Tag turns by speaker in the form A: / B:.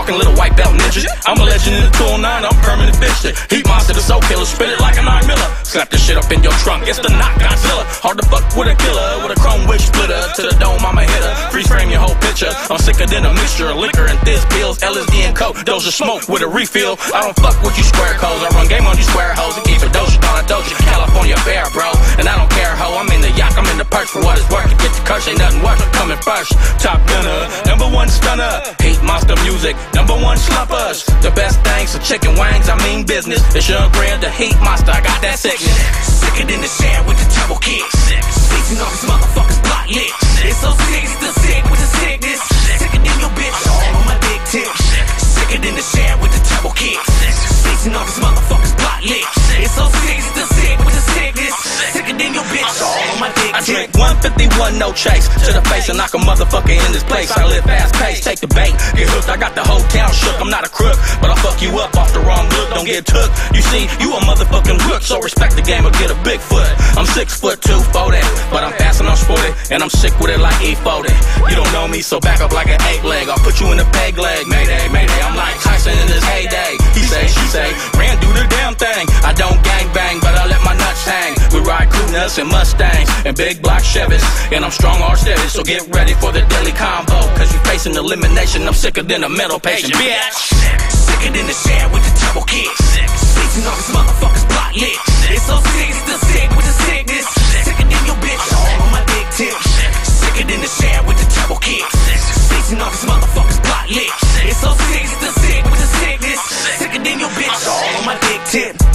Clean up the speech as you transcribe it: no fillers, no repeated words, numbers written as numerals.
A: rockin' little white belt ninjas. I'm a legend in the 209, I'm permanent bitch. Heat monster, the soul killer, spit it like a 9 miller. Slap this shit up in your trunk, it's the knock Godzilla. Hard to fuck with a killer, with a chrome wish splitter. To the dome, I'm a hitter, freeze frame your whole picture. I'm sicker than a mixture of liquor and thiz pills, LSD and coke, Doja smoke with a refill. I don't fuck with you square codes, I run game on you square hoes and keep it Doja on a Doja, California bear, bro. And I don't care, ho, I'm in the yacht, I'm in the perch for what it's worth. To get the curse, ain't nothing worth, I'm coming first. Top gunner, #1 stunner, heat monster music, #1 slumpers. The best things for chicken wings, I mean business. It's your brand, the heat monster, I got that sickness.
B: Sicker than the share with the turbo kicks. Sleeping on these motherfuckers block licks. It's so sick, still sick with the sickness. Sicker than your bitch, all on my dick tip. Sicker than the share with the turbo kicks. Sleeping on these motherfuckers block licks. It's so sick, still sick with the sickness. Sicker than your bitch, all on my dick tip.
A: I drink 151, no chase, to the face and knock a motherfucker in this place. I live fast paced, take the bait, get hooked. I got the whole town shook, I'm not a crook, but I'll fuck you up off the wrong look, don't get took. You see, you a motherfucking rook, so respect the game or get a big foot. I'm 6'2", 40, but I'm fast and I'm sporty, and I'm sick with it like E40. You don't know me, so back up like an 8-leg, I'll put you in the peg leg. Mayday, mayday, I'm like Tyson in his heyday. He say, she say, ran do the damn thing. I don't gang bang, but I let my nuts hang. We ride Kunas and Mustangs and big block Chevys, and I'm strong or steady, so get ready for the daily combo, cause you facing elimination. I'm sicker than a mental patient, bitch.
B: Sicker than the share with the turbo kicks. Sleeping on these motherfuckers block licks. It's so sick, still sick with the sickness. Sicker than your bitch, all on my dick tip. Sicker than the share with the turbo kicks. Sleeping on these motherfuckers block licks. It's so sick, still sick with the sickness. Sicker than your bitch, all on my dick tip.